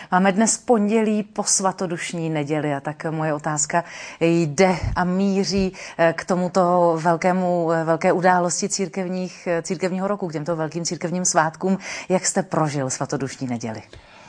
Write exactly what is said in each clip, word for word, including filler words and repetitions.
Máme dnes pondělí po svatodušní neděli a tak moje otázka jde a míří k tomuto velkému, velké události církevních, církevního roku, k těmto velkým církevním svátkům. Jak jste prožil svatodušní neděli?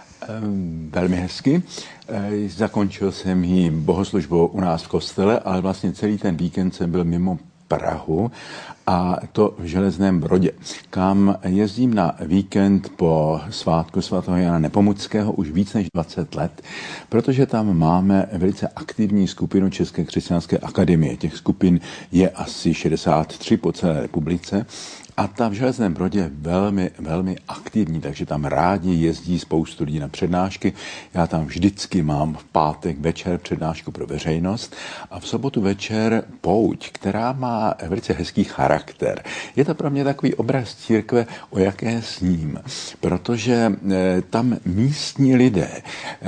Velmi hezky. Zakončil jsem ji bohoslužbou u nás v kostele, ale vlastně celý ten víkend jsem byl mimo Prahu, a to v Železném Brodě, kam jezdím na víkend po svátku svatého Jana Nepomuckého už víc než dvacet let, protože tam máme velice aktivní skupinu České křesťanské akademie. Těch skupin je asi šedesát tři po celé republice. A ta v Železném Brodě je velmi, velmi aktivní, takže tam rádi jezdí spoustu lidí na přednášky. Já tam vždycky mám v pátek večer přednášku pro veřejnost a v sobotu večer pouť, která má velice hezký charakter. Je to pro mě takový obraz církve, o jaké sním, protože tam místní lidé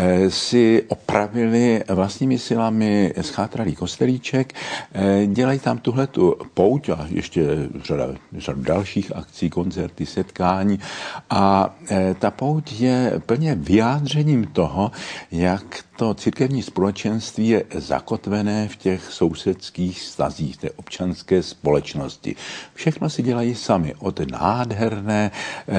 si opravili vlastními silami schátralý kostelíček, dělají tam tuhletu pouť a ještě řada, řada dalších akcí, koncerty, setkání. A ta pouť je plně vyjádřením toho, jak to církevní společenství je zakotvené v těch sousedských vztazích, té občanské společnosti. Všechno si dělají sami. Od nádherné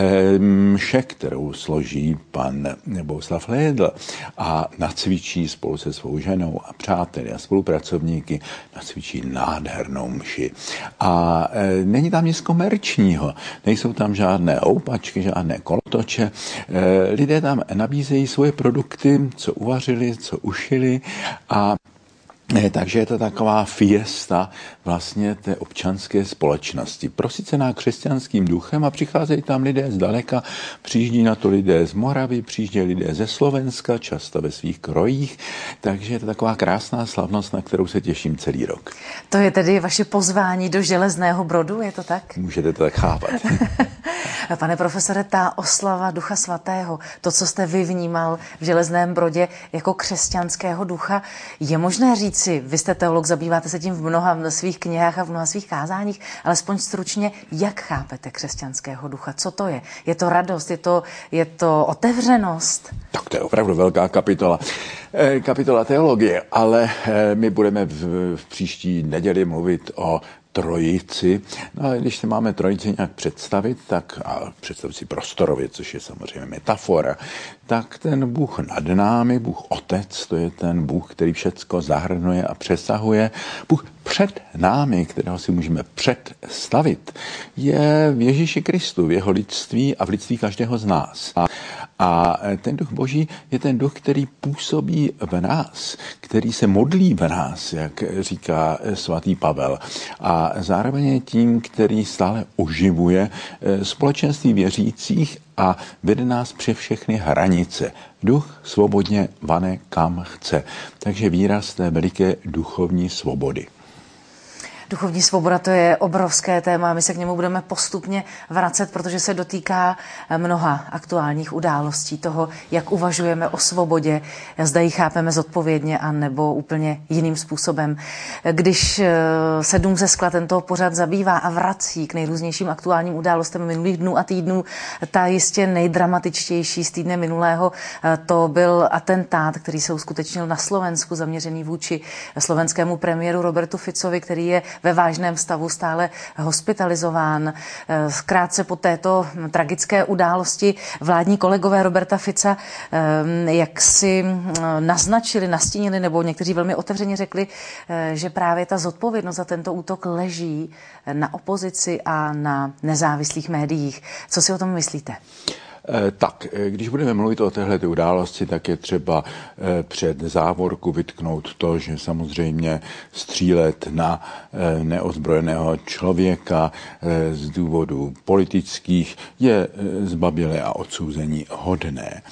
mše, kterou složí pan Bohuslav Lédl a nacvičí spolu se svou ženou a přáteli a spolupracovníky, nacvičí nádhernou mši. A není tam nic komerčního. Nejsou tam žádné oupačky, žádné kolotoče. Lidé tam nabízejí svoje produkty, co uvařili, co ušili, a takže je to taková fiesta vlastně té občanské společnosti. Prosycená křesťanským duchem a přicházejí tam lidé zdaleka, přijíždí na to lidé z Moravy, přijíždí lidé ze Slovenska, často ve svých krojích, takže je to taková krásná slavnost, na kterou se těším celý rok. To je tedy vaše pozvání do Železného Brodu, je to tak? Můžete to tak chápat. Pane profesore, ta oslava Ducha Svatého, to, co jste vy vnímal v Železném Brodě jako křesťanského ducha, je možné říci, vy jste teolog, zabýváte se tím v mnoha svých knihách a v mnoha svých kázáních, alespoň stručně, jak chápete křesťanského ducha? Co to je? Je to radost? Je to, je to otevřenost? Tak to je opravdu velká kapitola. Kapitola teologie, ale my budeme v, v příští neděli mluvit o trojici. No a když si máme trojici nějak představit, tak a představit si prostorově, což je samozřejmě metafora, tak ten Bůh nad námi, Bůh Otec, to je ten Bůh, který všecko zahrnuje a přesahuje. Bůh před námi, kterého si můžeme představit, je v Ježíši Kristu, v jeho lidství a v lidství každého z nás. A A ten duch Boží je ten duch, který působí v nás, který se modlí v nás, jak říká svatý Pavel. A zároveň je tím, který stále oživuje společenství věřících a vede nás přes všechny hranice. Duch svobodně vane kam chce. Takže výraz té veliké duchovní svobody. Duchovní svoboda, to je obrovské téma, my se k němu budeme postupně vracet, protože se dotýká mnoha aktuálních událostí, toho, jak uvažujeme o svobodě, zda ji chápeme zodpovědně a nebo úplně jiným způsobem. Když se Dům ze skla tento pořad zabývá a vrací k nejrůznějším aktuálním událostem minulých dnů a týdnů, ta jistě nejdramatičtější z týdne minulého, to byl atentát, který se uskutečnil na Slovensku, zaměřený vůči slovenskému premiéru Robertu Ficovi, který je ve vážném stavu stále hospitalizován. Krátce po této tragické události vládní kolegové Roberta Fica jak si naznačili, nastínili, nebo někteří velmi otevřeně řekli, že právě ta zodpovědnost za tento útok leží na opozici a na nezávislých médiích. Co si o tom myslíte? Tak, když budeme mluvit o téhleté události, tak je třeba před závorku vytknout to, že samozřejmě střílet na neozbrojeného člověka z důvodů politických je zbabělé a odsouzení hodné.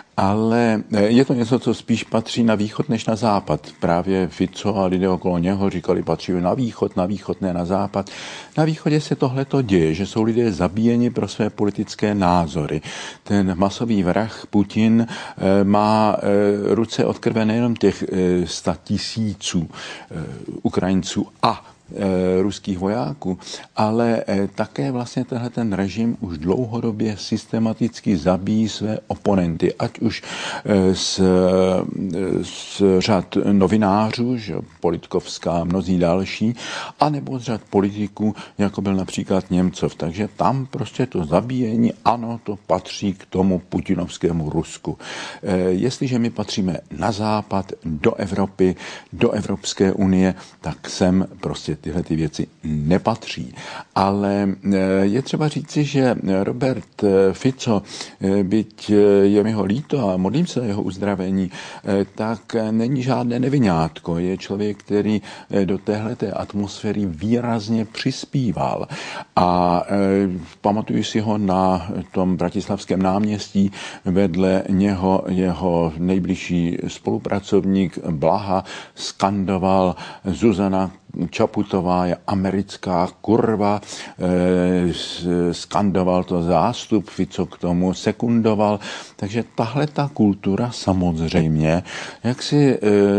Ale je to něco, co spíš patří na východ než na západ. Právě Fico a lidé okolo něho říkali, patří na východ, na východ, ne na západ. Na východě se tohleto děje, že jsou lidé zabíjeni pro své politické názory. Ten masový vrah Putin má ruce od krve nejenom těch sta tisíců Ukrajinců a e, ruských vojáků, ale e, také vlastně tenhle ten režim už dlouhodobě systematicky zabíjí své oponenty, ať už e, z, z řad novinářů, že, Politkovská, mnozí další, anebo z řad politiků, jako byl například Němcov. Takže tam prostě to zabíjení, ano, to patří k tomu putinovskému Rusku. E, jestliže my patříme na západ, do Evropy, do Evropské unie, tak sem prostě tyhle ty věci nepatří. Ale je třeba říci, že Robert Fico, byť je mi ho líto a modlím se jeho uzdravení, tak není žádné nevinátko. Je člověk, který do téhleté atmosféry výrazně přispíval. A pamatuju si ho na tom bratislavském náměstí, vedle něho jeho nejbližší spolupracovník Blaha skandoval: Zuzana Čaputová je americká kurva, e, skandoval to zástup, Fico k tomu sekundoval. Takže tahle ta kultura samozřejmě jak si e,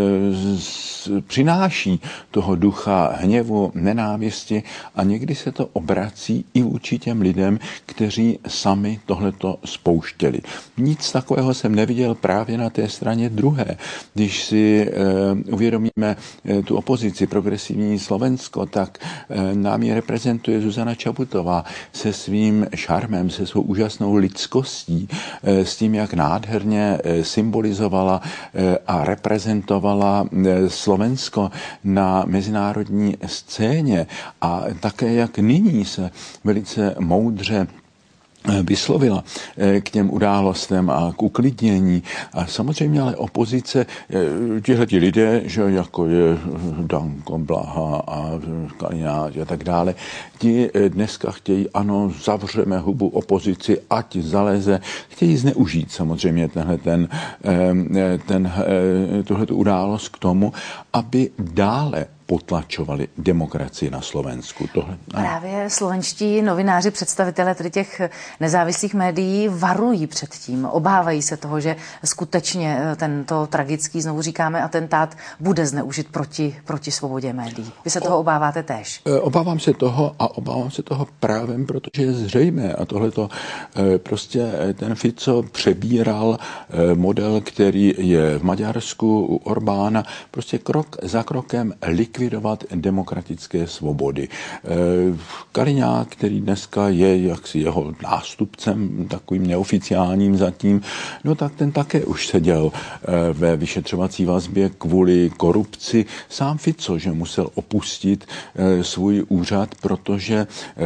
z, přináší toho ducha hněvu, nenávisti a někdy se to obrací i vůči těm lidem, kteří sami tohleto spouštěli. Nic takového jsem neviděl právě na té straně druhé. Když si e, uvědomíme e, tu opozici progresivní Slovensko, tak nám ji reprezentuje Zuzana Čaputová se svým šarmem, se svou úžasnou lidskostí, s tím, jak nádherně symbolizovala a reprezentovala Slovensko na mezinárodní scéně a také, jak nyní se velice moudře vyslovila k těm událostem a k uklidnění. A samozřejmě ale opozice, tihleti lidé, že jako je Danko, Blaha a Kaliňák a tak dále, ti dneska chtějí, ano, zavřeme hubu opozici, ať zaleze. Chtějí zneužít samozřejmě tenhle ten, ten, tuhletu událost k tomu, aby dále potlačovali demokracii na Slovensku. Tohle, Právě slovenští novináři, představitelé tedy těch nezávislých médií varují před tím, obávají se toho, že skutečně tento tragický, znovu říkáme, atentát bude zneužit proti, proti svobodě médií. Vy se toho obáváte též? Obávám se toho a obávám se toho právem, protože je zřejmé a tohleto prostě ten Fico přebíral model, který je v Maďarsku u Orbána, prostě krok za krokem likvidovat demokratické svobody. Kaliňák, který dneska je jaksi jeho nástupcem, takovým neoficiálním zatím, no tak ten také už seděl ve vyšetřovací vazbě kvůli korupci. Sám Fico, že musel opustit svůj úřad, protože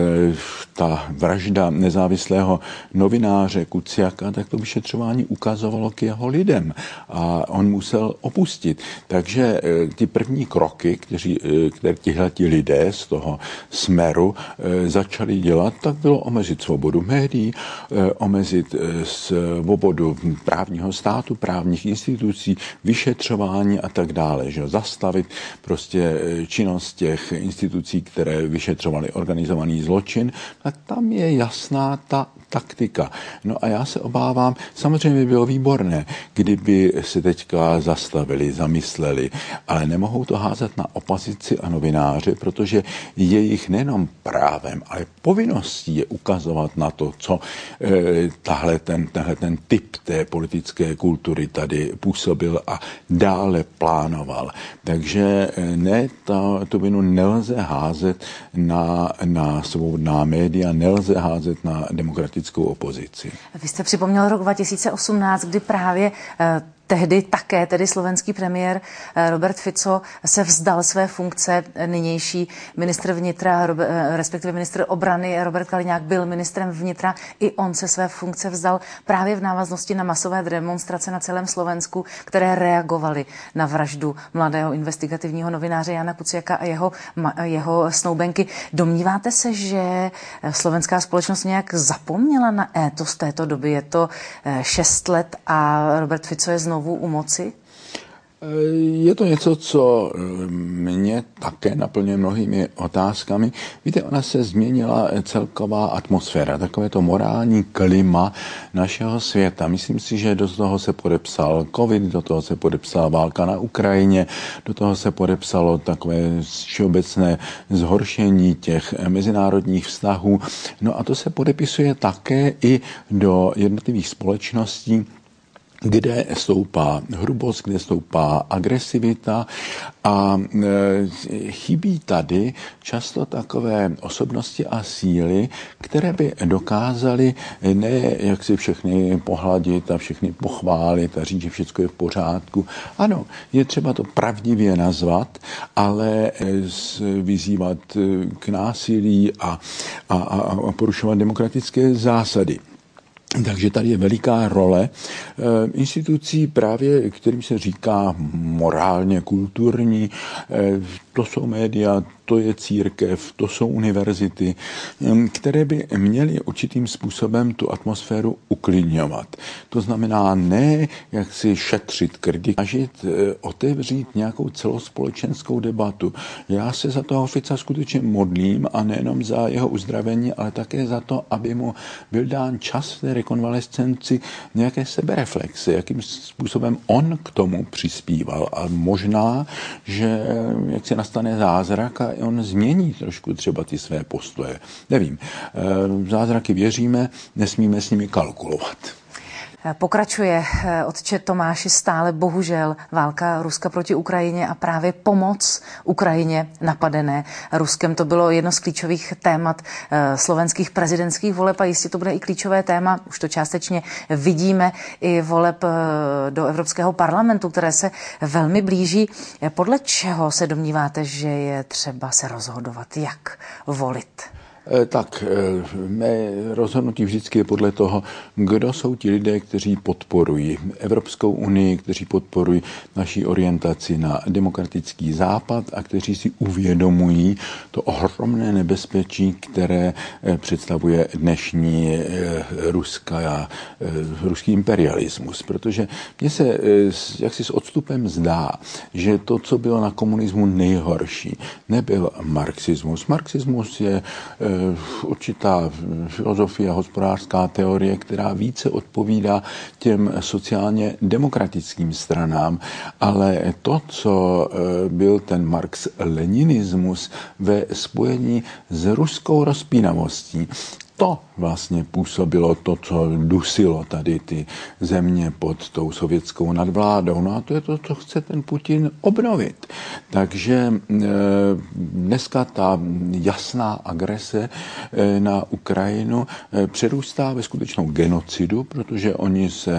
ta vražda nezávislého novináře Kuciaka, tak to vyšetřování ukazovalo k jeho lidem a on musel opustit. Takže ty první kroky, kteří, které tihleti lidé z toho Smeru začali dělat, tak bylo omezit svobodu médií, omezit svobodu právního státu, právních institucí, vyšetřování a tak dále. Že? Zastavit prostě činnost těch institucí, které vyšetřovaly organizovaný zločin, tak tam je jasná ta taktika. No a já se obávám, samozřejmě by bylo výborné, kdyby se teďka zastavili, zamysleli, ale nemohou to házet na opozici a novináře, protože jejich nejenom právem, ale povinností je ukazovat na to, co e, tahle ten, tenhle ten typ té politické kultury tady působil a dále plánoval. Takže ne, ta, tu vinu nelze házet na, na svobodná média, nelze házet na demokratickou opozici. Vy jste připomněl rok dva tisíce osmnáct, kdy právě eh, tehdy také tedy slovenský premiér Robert Fico se vzdal své funkce. Nynější ministr vnitra, respektive ministr obrany Robert Kaliňák byl ministrem vnitra. I on se své funkce vzdal právě v návaznosti na masové demonstrace na celém Slovensku, které reagovaly na vraždu mladého investigativního novináře Jana Kuciaka a jeho, jeho snoubenky. Domníváte se, že slovenská společnost nějak zapomněla na étos této doby? Je to šest let a Robert Fico je znovu u moci? Je to něco, co mě také naplňuje mnohými otázkami. Víte, ona se změnila celková atmosféra, takové to morální klima našeho světa. Myslím si, že do toho se podepsal covid, do toho se podepsala válka na Ukrajině, do toho se podepsalo takové všeobecné zhoršení těch mezinárodních vztahů. No a to se podepisuje také i do jednotlivých společností, kde stoupá hrubost, kde stoupá agresivita a e, chybí tady často takové osobnosti a síly, které by dokázaly ne jak si všechny pohladit a všechny pochválit a říct, že všechno je v pořádku. Ano, je třeba to pravdivě nazvat, ale vyzývat k násilí a, a, a porušovat demokratické zásady. Takže tady je veliká role e, institucí právě, kterým se říká morálně kulturní. E, to jsou média, to je církev, to jsou univerzity, e, které by měly určitým způsobem tu atmosféru uklidňovat. To znamená ne jak si šetřit krdi, snažit e, otevřít nějakou celospolečenskou debatu. Já se za toho Fica skutečně modlím a nejenom za jeho uzdravení, ale také za to, aby mu byl dán čas v té rekonvalescenci nějaké sebereflexe, jakým způsobem on k tomu přispíval. A možná, že jak se nastane zázrak a on změní trošku třeba ty své postoje. Nevím, v zázraky věříme, nesmíme s nimi kalkulovat. Pokračuje otče Tomáši stále bohužel válka Ruska proti Ukrajině a právě pomoc Ukrajině napadené Ruskem. To bylo jedno z klíčových témat slovenských prezidentských voleb a jistě to bude i klíčové téma. Už to částečně vidíme i voleb do Evropského parlamentu, které se velmi blíží. Podle čeho se domníváte, že je třeba se rozhodovat, jak volit? Tak, mé rozhodnutí vždycky je podle toho, kdo jsou ti lidé, kteří podporují Evropskou unii, kteří podporují naši orientaci na demokratický západ a kteří si uvědomují to ohromné nebezpečí, které představuje dnešní ruská, ruský imperialismus. Protože mně se jaksi s odstupem zdá, že to, co bylo na komunismu nejhorší, nebyl marxismus. Marxismus je určitá filozofie, hospodářská teorie, která více odpovídá těm sociálně demokratickým stranám, ale to, co byl ten marx-leninismus ve spojení s ruskou rozpínavostí, to vlastně působilo to, co dusilo tady ty země pod tou sovětskou nadvládou. No a to je to, co chce ten Putin obnovit. Takže dneska ta jasná agrese na Ukrajinu přerůstá ve skutečnou genocidu, protože oni se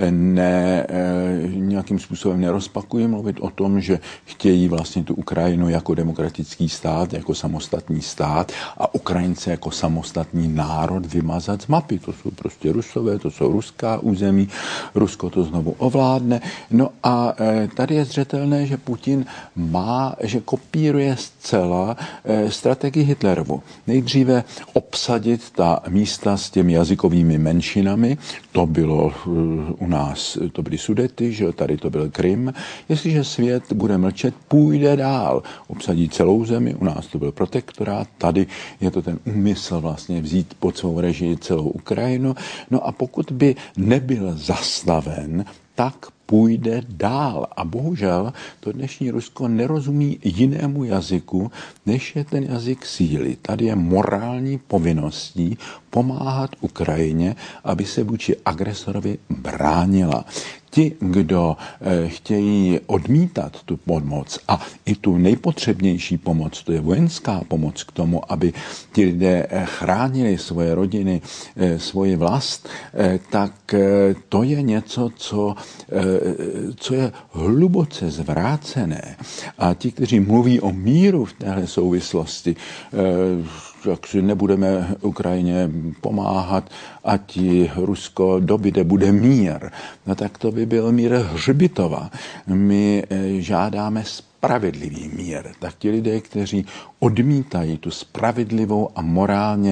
ne, nějakým způsobem nerozpakují mluvit o tom, že chtějí vlastně tu Ukrajinu jako demokratický stát, jako samostatný stát a Ukrajince jako samostatný národ vymazat z mapy. To jsou prostě Rusové, to jsou ruská území, Rusko to znovu ovládne. No a tady je zřetelné, že Putin má, že kopíruje zcela strategii Hitlerovu. Nejdříve obsadit ta místa s těmi jazykovými menšinami, to bylo u nás, to byly Sudety, že tady to byl Krym. Jestliže svět bude mlčet, půjde dál. Obsadí celou zemi, u nás to byl protektorát, tady je to ten úmysl vlastně vzít pod svou režii celou Ukrajinu. No a pokud by nebyl zastaven, tak půjde dál. A bohužel to dnešní Rusko nerozumí jinému jazyku, než je ten jazyk síly. Tady je morální povinností pomáhat Ukrajině, aby se vůči agresorovi bránila. Ti, kdo e, chtějí odmítat tu pomoc a i tu nejpotřebnější pomoc, to je vojenská pomoc k tomu, aby ti lidé chránili svoje rodiny, e, svoji vlast, e, tak e, to je něco, co, e, co je hluboce zvrácené. A ti, kteří mluví o míru v téhle souvislosti, e, jak si nebudeme Ukrajině pomáhat, ať Rusko dobyde, bude mír. No tak to by byl mír Hřbitova. My žádáme spravedlivý mír. Tak ti lidé, kteří odmítají tu spravedlivou a morálně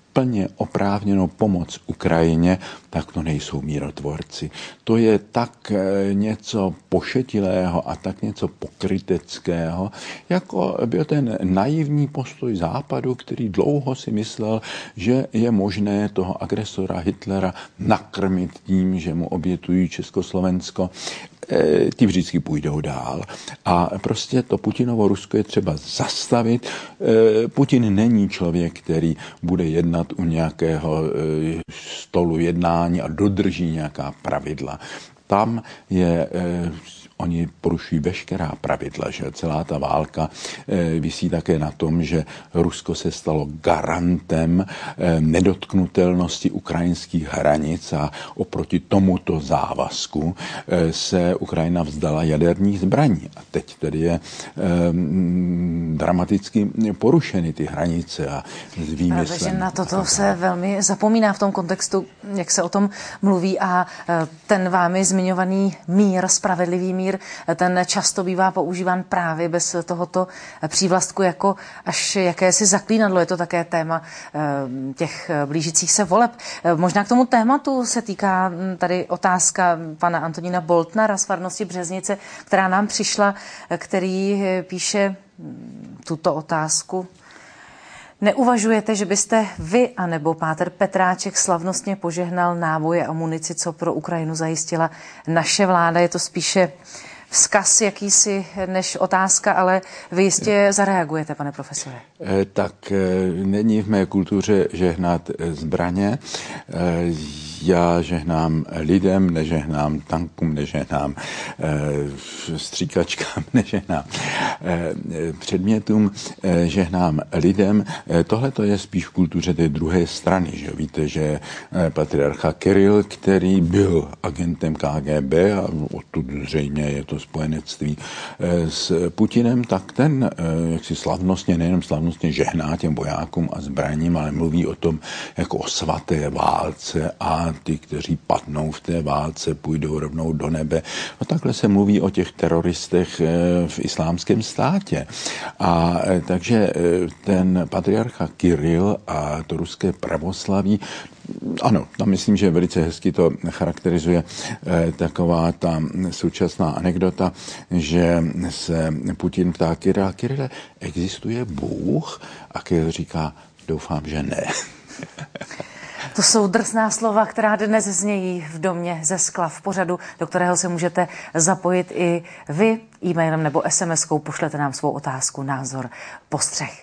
plně oprávněnou pomoc Ukrajině, tak to nejsou mírotvorci. To je tak něco pošetilého a tak něco pokryteckého, jako byl ten naivní postoj Západu, který dlouho si myslel, že je možné toho agresora Hitlera nakrmit tím, že mu obětují Československo. Ty vždycky půjdou dál. A prostě to Putinovo Rusko je třeba zastavit. Putin není člověk, který bude jednat u nějakého stolu jednání a dodrží nějaká pravidla. Tam je... Oni porušují veškerá pravidla, že celá ta válka visí také na tom, že Rusko se stalo garantem nedotknutelnosti ukrajinských hranic a oproti tomuto závazku se Ukrajina vzdala jaderných zbraní. A teď tedy je dramaticky porušeny ty hranice a s výmyslem. Takže na toto se velmi zapomíná v tom kontextu, jak se o tom mluví a ten vámi zmiňovaný mír, spravedlivý mír, ten často bývá používán právě bez tohoto přívlastku jako až jakési zaklínadlo. Je to také téma těch blížících se voleb. Možná k tomu tématu se týká tady otázka pana Antonína Boltnara z farnosti Březnice, která nám přišla, který píše tuto otázku. Neuvažujete, že byste vy anebo páter Petráček slavnostně požehnal náboje a munici, co pro Ukrajinu zajistila naše vláda? Je to spíše vzkaz jakýsi než otázka, ale vy jistě zareagujete, pane profesore. Tak není v mé kultuře žehnat zbraně. Já žehnám lidem, nežehnám tankům, nežehnám stříkačkám, nežehnám předmětům, žehnám lidem. Tohle to je spíš v kultuře té druhé strany. Že? Víte, že patriarcha Kiril, který byl agentem K G B a odtud zřejmě je to spojenectví s Putinem, tak ten jaksi slavnostně, nejenom slavnostně žehná těm vojákům a zbraním, ale mluví o tom jako o svaté válce a ty, kteří padnou v té válce, půjdou rovnou do nebe. No takhle se mluví o těch teroristech v islámském státě. A takže ten patriarcha Kiril a to ruské pravoslaví, ano, tam myslím, že velice hezky to charakterizuje eh, taková ta současná anekdota, že se Putin ptá Kirila, Kirile, existuje Bůh? A Kiril říká, doufám, že ne. To jsou drsná slova, která dnes znějí v Domě ze skla v pořadu, do kterého se můžete zapojit i vy e-mailem nebo es em eskou. Pošlete nám svou otázku, názor, postřeh.